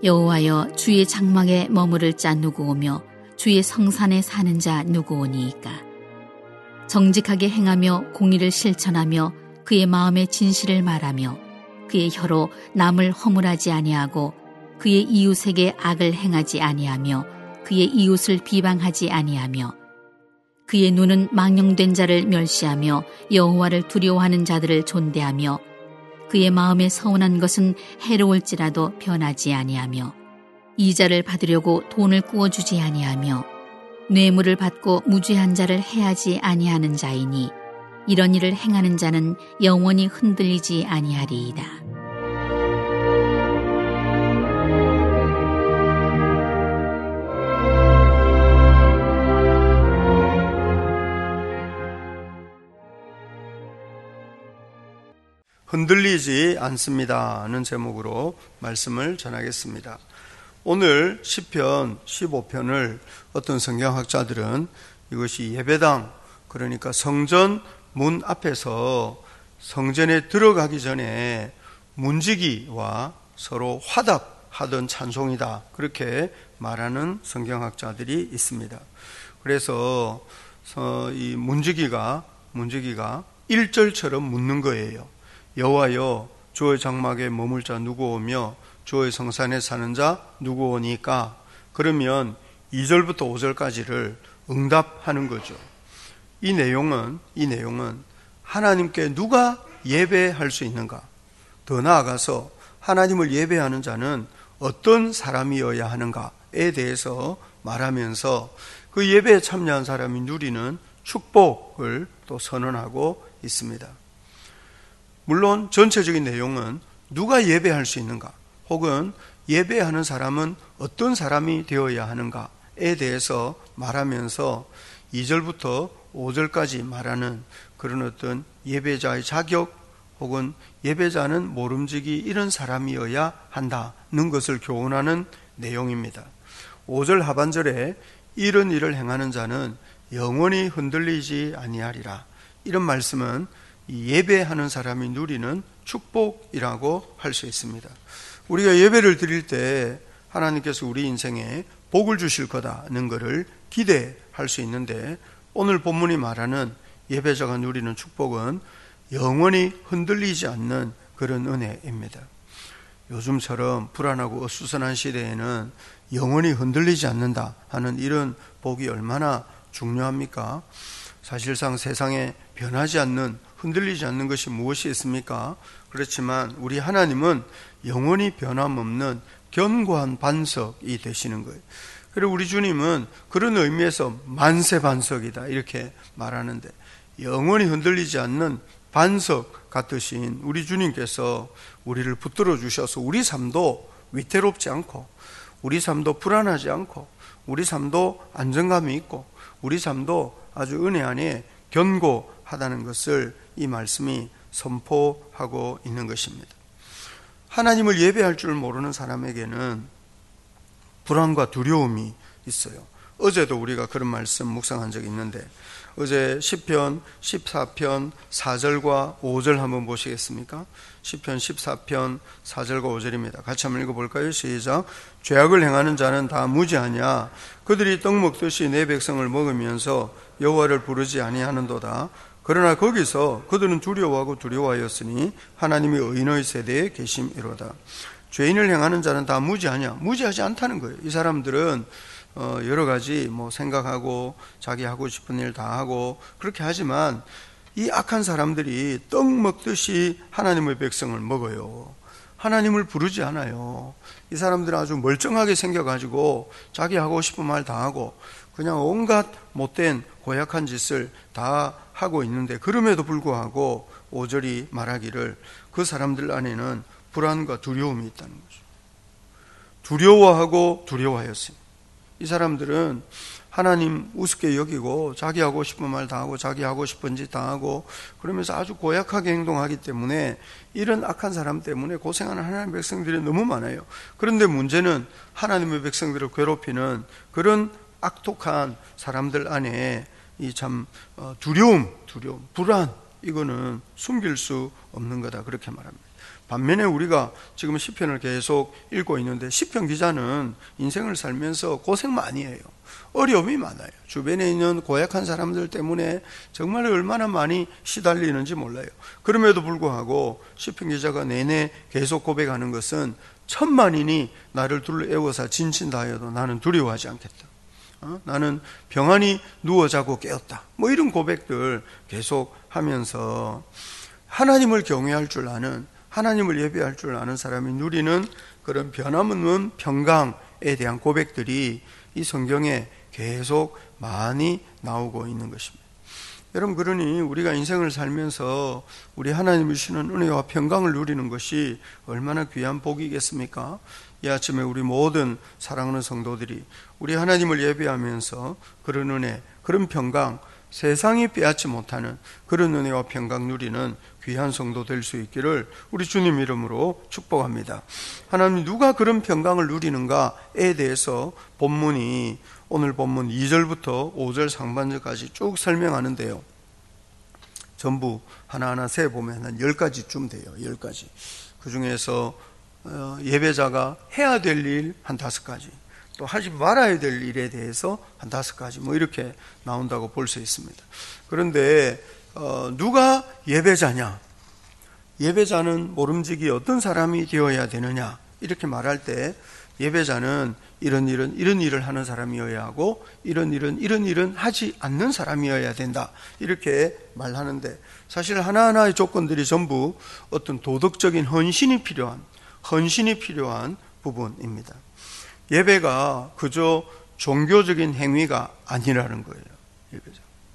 여호와여, 주의 장막에 머무를 자 누구오며 주의 성산에 사는 자 누구오니이까. 정직하게 행하며 공의를 실천하며 그의 마음에 진실을 말하며 그의 혀로 남을 허물하지 아니하고 그의 이웃에게 악을 행하지 아니하며 그의 이웃을 비방하지 아니하며 그의 눈은 망령된 자를 멸시하며 여호와를 두려워하는 자들을 존대하며 그의 마음에 서운한 것은 해로울지라도 변하지 아니하며 이자를 받으려고 돈을 꾸어주지 아니하며 뇌물을 받고 무죄한 자를 해하지 아니하는 자이니 이런 일을 행하는 자는 영원히 흔들리지 아니하리이다. 흔들리지 않습니다는 제목으로 말씀을 전하겠습니다. 오늘 시편 15편을 어떤 성경학자들은 이것이 예배당, 그러니까 성전 문 앞에서 성전에 들어가기 전에 문지기와 서로 화답하던 찬송이다, 그렇게 말하는 성경학자들이 있습니다. 그래서 이 문지기가 1절처럼 묻는 거예요. 여호와여, 주의 장막에 머물 자 누구오며 주의 성산에 사는 자 누구오니까. 그러면 2절부터 5절까지를 응답하는 거죠. 이 내용은 하나님께 누가 예배할 수 있는가, 더 나아가서 하나님을 예배하는 자는 어떤 사람이어야 하는가에 대해서 말하면서 그 예배에 참여한 사람이 누리는 축복을 또 선언하고 있습니다. 물론 전체적인 내용은 누가 예배할 수 있는가, 혹은 예배하는 사람은 어떤 사람이 되어야 하는가에 대해서 말하면서 2절부터 5절까지 말하는 그런 어떤 예배자의 자격, 혹은 예배자는 모름지기 이런 사람이어야 한다는 것을 교훈하는 내용입니다. 5절 하반절에 이런 일을 행하는 자는 영원히 흔들리지 아니하리라, 이런 말씀은 예배하는 사람이 누리는 축복이라고 할 수 있습니다. 우리가 예배를 드릴 때 하나님께서 우리 인생에 복을 주실 거다는 것을 기대할 수 있는데, 오늘 본문이 말하는 예배자가 누리는 축복은 영원히 흔들리지 않는 그런 은혜입니다. 요즘처럼 불안하고 어수선한 시대에는 영원히 흔들리지 않는다 하는 이런 복이 얼마나 중요합니까? 사실상 세상에 변하지 않는, 흔들리지 않는 것이 무엇이 있습니까? 그렇지만 우리 하나님은 영원히 변함없는 견고한 반석이 되시는 거예요. 그리고 우리 주님은 그런 의미에서 만세반석이다 이렇게 말하는데, 영원히 흔들리지 않는 반석 같으신 우리 주님께서 우리를 붙들어 주셔서 우리 삶도 위태롭지 않고, 우리 삶도 불안하지 않고, 우리 삶도 안정감이 있고, 우리 삶도 아주 은혜 안에 견고하다는 것을 이 말씀이 선포하고 있는 것입니다. 하나님을 예배할 줄 모르는 사람에게는 불안과 두려움이 있어요. 어제도 우리가 그런 말씀 묵상한 적이 있는데, 어제 시편 14편 4절과 5절 한번 보시겠습니까? 시편 14편 4절과 5절입니다. 같이 한번 읽어볼까요? 시작. 죄악을 행하는 자는 다 무지하냐? 그들이 떡 먹듯이 내 백성을 먹으면서 여호와를 부르지 아니하는도다. 그러나 거기서 그들은 두려워하고 두려워하였으니 하나님이 의인의 세대에 계심이로다. 죄인을 행하는 자는 다 무지하냐? 무지하지 않다는 거예요. 이 사람들은 여러 가지 생각하고 자기 하고 싶은 일 다 하고 그렇게 하지만, 이 악한 사람들이 떡 먹듯이 하나님의 백성을 먹어요. 하나님을 부르지 않아요. 이 사람들은 아주 멀쩡하게 생겨가지고 자기 하고 싶은 말 다 하고 그냥 온갖 못된 고약한 짓을 다 하고 있는데, 그럼에도 불구하고 5절이 말하기를 그 사람들 안에는 불안과 두려움이 있다는 거죠. 두려워하고 두려워하였어요. 이 사람들은 하나님 우습게 여기고 자기 하고 싶은 말 다 하고 자기 하고 싶은 짓 다 하고 그러면서 아주 고약하게 행동하기 때문에, 이런 악한 사람 때문에 고생하는 하나님의 백성들이 너무 많아요. 그런데 문제는 하나님의 백성들을 괴롭히는 그런 악독한 사람들 안에 이 참 두려움, 불안, 이거는 숨길 수 없는 거다, 그렇게 말합니다. 반면에 우리가 지금 시편을 계속 읽고 있는데 시편 기자는 인생을 살면서 고생 많이 해요. 어려움이 많아요. 주변에 있는 고약한 사람들 때문에 정말 얼마나 많이 시달리는지 몰라요. 그럼에도 불구하고 시편 기자가 내내 계속 고백하는 것은 천만인이 나를 둘러에워서 진친다 하여도 나는 두려워하지 않겠다. 나는 평안히 누워 자고 깨었다. 뭐 이런 고백들 계속 하면서 하나님을 경외할 줄 아는, 하나님을 예배할 줄 아는 사람이 누리는 그런 변함없는 평강에 대한 고백들이 이 성경에 계속 많이 나오고 있는 것입니다. 여러분, 그러니 우리가 인생을 살면서 우리 하나님이 주시는 은혜와 평강을 누리는 것이 얼마나 귀한 복이겠습니까? 이 아침에 우리 모든 사랑하는 성도들이 우리 하나님을 예배하면서 그런 은혜, 그런 평강, 세상이 빼앗지 못하는 그런 은혜와 평강 누리는 귀한 성도 될 수 있기를 우리 주님 이름으로 축복합니다. 하나님, 누가 그런 평강을 누리는가에 대해서 본문이 오늘 본문 2절부터 5절 상반절까지 쭉 설명하는데요. 전부 하나하나 세보면 한 10가지쯤 돼요. 10가지. 그 중에서 예배자가 해야 될 일 한 5가지, 또 하지 말아야 될 일에 대해서 한 5가지, 뭐 이렇게 나온다고 볼 수 있습니다. 그런데 누가 예배자냐? 예배자는 모름지기 어떤 사람이 되어야 되느냐? 이렇게 말할 때 예배자는 이런 일을 하는 사람이어야 하고 이런 일은 하지 않는 사람이어야 된다, 이렇게 말하는데 사실 하나하나의 조건들이 전부 어떤 도덕적인 헌신이 필요한 부분입니다. 예배가 그저 종교적인 행위가 아니라는 거예요. 예배자.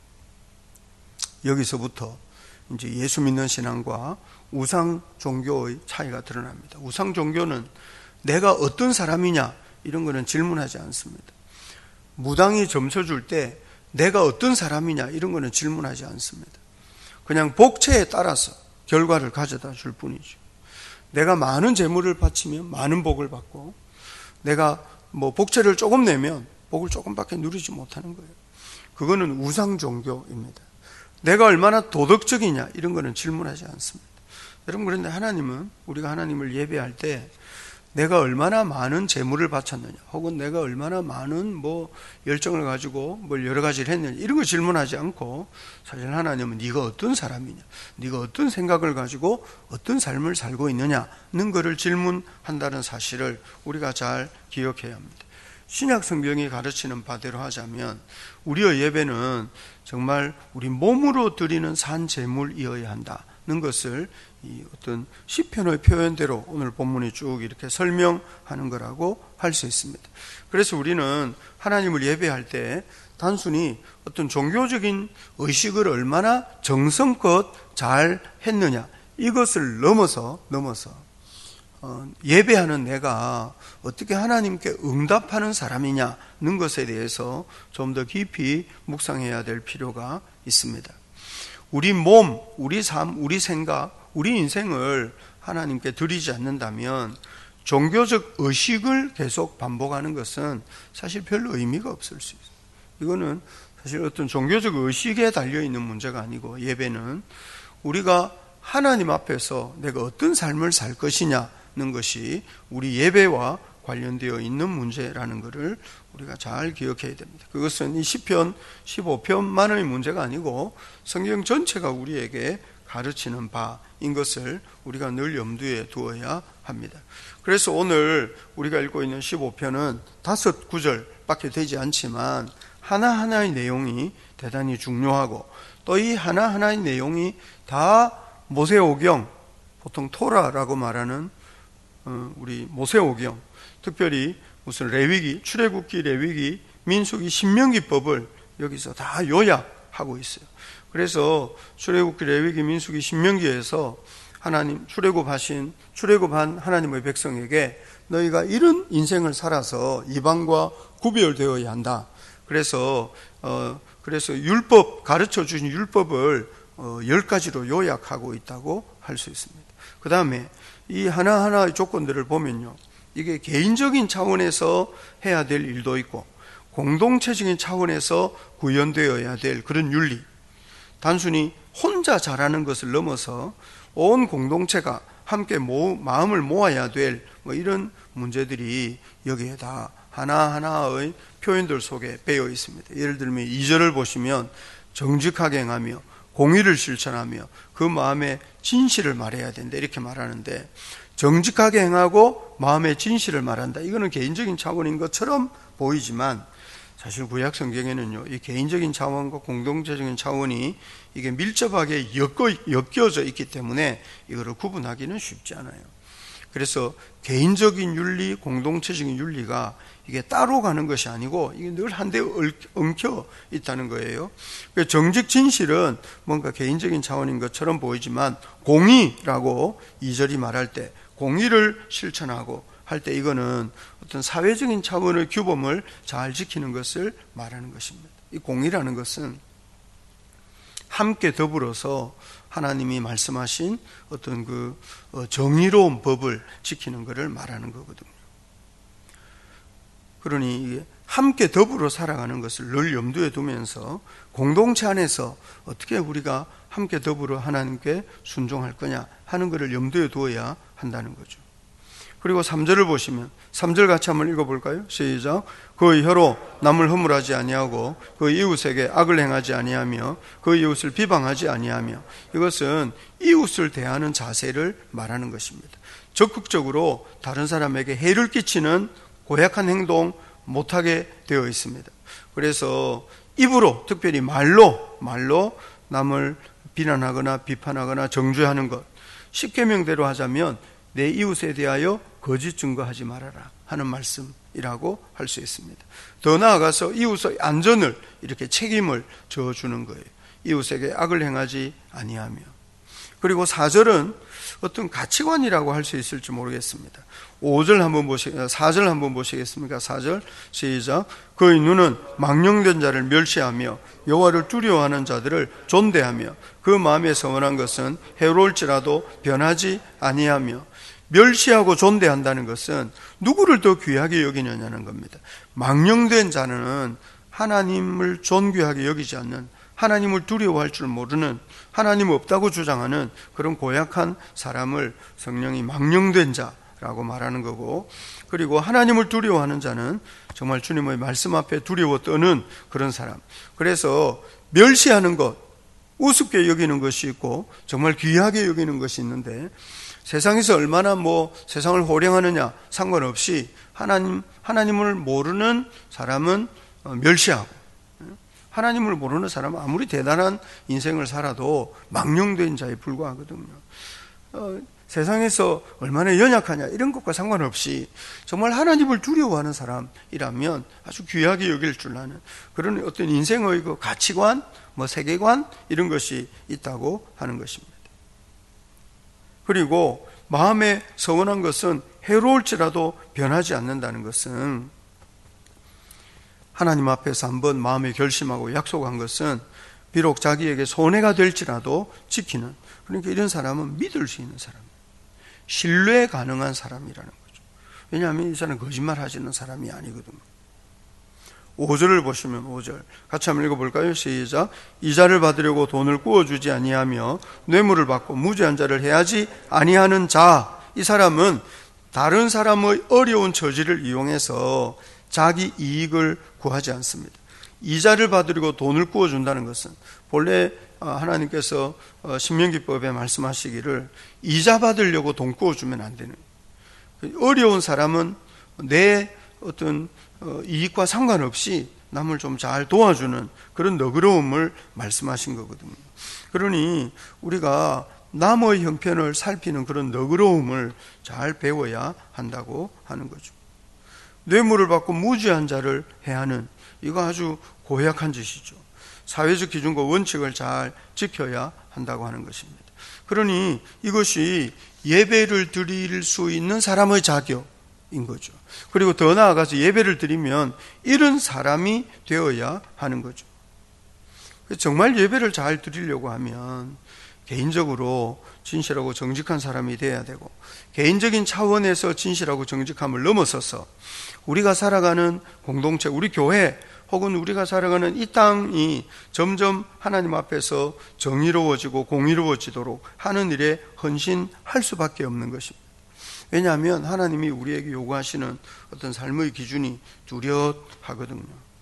여기서부터 이제 예수 믿는 신앙과 우상 종교의 차이가 드러납니다. 우상 종교는 내가 어떤 사람이냐 이런 거는 질문하지 않습니다. 무당이 점수 줄 때 내가 어떤 사람이냐 이런 거는 질문하지 않습니다. 그냥 복체에 따라서 결과를 가져다 줄 뿐이죠. 내가 많은 재물을 바치면 많은 복을 받고, 내가 뭐 복체를 조금 내면 복을 조금밖에 누리지 못하는 거예요. 그거는 우상 종교입니다. 내가 얼마나 도덕적이냐 이런 거는 질문하지 않습니다. 여러분, 그런데 하나님은, 우리가 하나님을 예배할 때 내가 얼마나 많은 재물을 바쳤느냐, 혹은 내가 얼마나 많은 뭐 열정을 가지고 뭘 여러 가지를 했느냐 이런 거 질문하지 않고, 사실 하나님은 네가 어떤 사람이냐, 네가 어떤 생각을 가지고 어떤 삶을 살고 있느냐는 것을 질문한다는 사실을 우리가 잘 기억해야 합니다. 신약 성경이 가르치는 바대로 하자면 우리의 예배는 정말 우리 몸으로 드리는 산 제물이어야 한다는 것을 이 어떤 시편의 표현대로 오늘 본문이 쭉 이렇게 설명하는 거라고 할 수 있습니다. 그래서 우리는 하나님을 예배할 때 단순히 어떤 종교적인 의식을 얼마나 정성껏 잘 했느냐 이것을 넘어서 예배하는 내가 어떻게 하나님께 응답하는 사람이냐는 것에 대해서 좀 더 깊이 묵상해야 될 필요가 있습니다. 우리 몸, 우리 삶, 우리 생각, 우리 인생을 하나님께 드리지 않는다면 종교적 의식을 계속 반복하는 것은 사실 별 의미가 없을 수 있어요. 이거는 사실 어떤 종교적 의식에 달려있는 문제가 아니고, 예배는 우리가 하나님 앞에서 내가 어떤 삶을 살 것이냐는 것이 우리 예배와 관련되어 있는 문제라는 것을 우리가 잘 기억해야 됩니다. 그것은 이 시편 15편만의 문제가 아니고 성경 전체가 우리에게 가르치는 바인 것을 우리가 늘 염두에 두어야 합니다. 그래서 오늘 우리가 읽고 있는 15편은 5구절밖에 되지 않지만 하나하나의 내용이 대단히 중요하고, 또 이 하나하나의 내용이 다 모세오경, 보통 토라라고 말하는 우리 모세오경, 특별히 무슨 레위기, 출애굽기, 레위기, 민수기, 신명기법을 여기서 다 요약하고 있어요. 그래서 출애굽기, 레위기, 민수기, 신명기에서 하나님 출애굽한 하나님의 백성에게 너희가 이런 인생을 살아서 이방과 구별되어야 한다. 그래서 율법, 가르쳐 주신 율법을 10가지로 요약하고 있다고 할 수 있습니다. 그 다음에 이 하나하나의 조건들을 보면요, 이게 개인적인 차원에서 해야 될 일도 있고 공동체적인 차원에서 구현되어야 될 그런 윤리, 단순히 혼자 잘하는 것을 넘어서 온 공동체가 함께 마음을 모아야 될 이런 문제들이 여기에 다 하나하나의 표현들 속에 배어 있습니다. 예를 들면 2절을 보시면 정직하게 행하며 공의를 실천하며 그 마음의 진실을 말해야 된다 이렇게 말하는데, 정직하게 행하고 마음의 진실을 말한다, 이거는 개인적인 차원인 것처럼 보이지만 사실 구약 성경에는요, 이 개인적인 차원과 공동체적인 차원이 이게 밀접하게 엮여져 있기 때문에 이거를 구분하기는 쉽지 않아요. 그래서 개인적인 윤리, 공동체적인 윤리가 이게 따로 가는 것이 아니고 이게 늘 한데 엉켜 있다는 거예요. 정직 진실은 뭔가 개인적인 차원인 것처럼 보이지만 공의라고 2절이 말할 때, 공의를 실천하고 할 때 이거는 어떤 사회적인 차원의 규범을 잘 지키는 것을 말하는 것입니다. 이 공의라는 것은 함께 더불어서 하나님이 말씀하신 어떤 그 정의로운 법을 지키는 것을 말하는 거거든요. 그러니 함께 더불어 살아가는 것을 늘 염두에 두면서 공동체 안에서 어떻게 우리가 함께 더불어 하나님께 순종할 거냐 하는 것을 염두에 두어야 한다는 거죠. 그리고 3절을 보시면, 3절 같이 한번 읽어볼까요? 시작. 그의 혀로 남을 허물하지 아니하고 그 이웃에게 악을 행하지 아니하며 그 이웃을 비방하지 아니하며. 이것은 이웃을 대하는 자세를 말하는 것입니다. 적극적으로 다른 사람에게 해를 끼치는 고약한 행동 못하게 되어 있습니다. 그래서 입으로, 특별히 말로 남을 비난하거나 비판하거나 정죄하는 것, 십계명대로 하자면 내 이웃에 대하여 거짓 증거하지 말아라 하는 말씀이라고 할 수 있습니다. 더 나아가서 이웃의 안전을 이렇게 책임을 져주는 거예요. 이웃에게 악을 행하지 아니하며. 그리고 4절은 어떤 가치관이라고 할 수 있을지 모르겠습니다. 4절 한번 보시겠습니까? 4절 시작. 그의 눈은 망령된 자를 멸시하며 여호와를 두려워하는 자들을 존대하며 그 마음에 서원한 것은 해로울지라도 변하지 아니하며. 멸시하고 존대한다는 것은 누구를 더 귀하게 여기느냐는 겁니다. 망령된 자는 하나님을 존귀하게 여기지 않는, 하나님을 두려워할 줄 모르는, 하나님 없다고 주장하는 그런 고약한 사람을 성령이 망령된 자라고 말하는 거고, 그리고 하나님을 두려워하는 자는 정말 주님의 말씀 앞에 두려워 떠는 그런 사람. 그래서 멸시하는 것, 우습게 여기는 것이 있고 정말 귀하게 여기는 것이 있는데, 세상에서 얼마나 세상을 호령하느냐 상관없이 하나님을 모르는 사람은 멸시하고, 하나님을 모르는 사람은 아무리 대단한 인생을 살아도 망령된 자에 불과하거든요. 세상에서 얼마나 연약하냐 이런 것과 상관없이 정말 하나님을 두려워하는 사람이라면 아주 귀하게 여길 줄 아는 그런 어떤 인생의 그 가치관, 세계관 이런 것이 있다고 하는 것입니다. 그리고 마음에 서원한 것은 해로울지라도 변하지 않는다는 것은, 하나님 앞에서 한번 마음에 결심하고 약속한 것은 비록 자기에게 손해가 될지라도 지키는, 그러니까 이런 사람은 믿을 수 있는 사람, 신뢰 가능한 사람이라는 거죠. 왜냐하면 이 사람은 거짓말 하시는 사람이 아니거든요. 5절을 보시면 5절 같이 한번 읽어볼까요? 시작. 이자를 받으려고 돈을 꾸어주지 아니하며 뇌물을 받고 무죄한 자를 해하지 아니하는 자, 이 사람은 다른 사람의 어려운 처지를 이용해서 자기 이익을 구하지 않습니다. 이자를 받으려고 돈을 꾸어준다는 것은 본래 하나님께서 신명기법에 말씀하시기를 이자 받으려고 돈 꾸어주면 안 되는, 어려운 사람은 내 어떤 이익과 상관없이 남을 좀 잘 도와주는 그런 너그러움을 말씀하신 거거든요. 그러니 우리가 남의 형편을 살피는 그런 너그러움을 잘 배워야 한다고 하는 거죠. 뇌물을 받고 무죄한 자를 해하는, 이거 아주 고약한 짓이죠. 사회적 기준과 원칙을 잘 지켜야 한다고 하는 것입니다. 그러니 이것이 예배를 드릴 수 있는 사람의 자격인 거죠. 그리고 더 나아가서 예배를 드리면 이런 사람이 되어야 하는 거죠. 정말 예배를 잘 드리려고 하면 개인적으로 진실하고 정직한 사람이 돼야 되고, 개인적인 차원에서 진실하고 정직함을 넘어서서 우리가 살아가는 공동체, 우리 교회 혹은 우리가 살아가는 이 땅이 점점 하나님 앞에서 정의로워지고 공의로워지도록 하는 일에 헌신할 수밖에 없는 것입니다. 왜냐하면 하나님이 우리에게 요구하시는 어떤 삶의 기준이 뚜렷하거든요.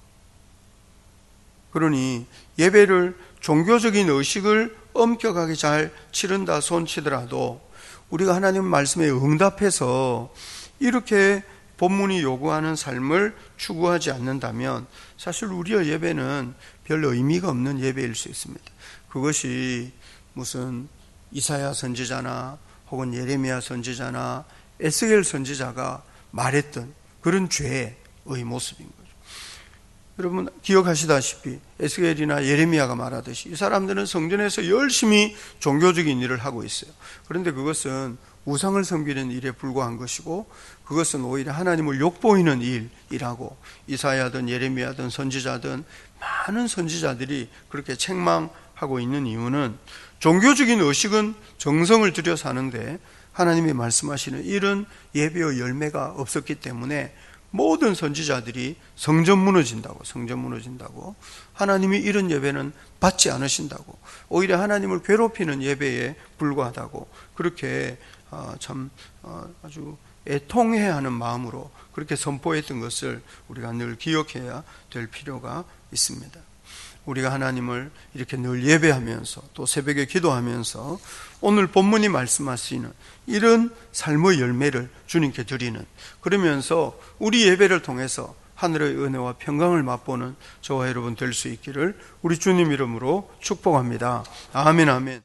그러니 예배를 종교적인 의식을 엄격하게 잘 치른다 손치더라도 우리가 하나님 말씀에 응답해서 이렇게 본문이 요구하는 삶을 추구하지 않는다면 사실 우리의 예배는 별 의미가 없는 예배일 수 있습니다. 그것이 무슨 이사야 선지자나 혹은 예레미야 선지자나 에스겔 선지자가 말했던 그런 죄의 모습인 거죠. 여러분 기억하시다시피 에스겔이나 예레미야가 말하듯이 이 사람들은 성전에서 열심히 종교적인 일을 하고 있어요. 그런데 그것은 우상을 섬기는 일에 불과한 것이고 그것은 오히려 하나님을 욕보이는 일이라고 이사야든 예레미야든 선지자든 많은 선지자들이 그렇게 책망하고 있는 이유는 종교적인 의식은 정성을 들여 사는데 하나님이 말씀하시는 이런 예배의 열매가 없었기 때문에 모든 선지자들이 성전 무너진다고 하나님이 이런 예배는 받지 않으신다고 오히려 하나님을 괴롭히는 예배에 불과하다고 그렇게 아주 애통해하는 마음으로 그렇게 선포했던 것을 우리가 늘 기억해야 될 필요가 있습니다. 우리가 하나님을 이렇게 늘 예배하면서 또 새벽에 기도하면서 오늘 본문이 말씀하시는 이런 삶의 열매를 주님께 드리는 그러면서 우리 예배를 통해서 하늘의 은혜와 평강을 맛보는 저와 여러분 될 수 있기를 우리 주님 이름으로 축복합니다. 아멘 아멘.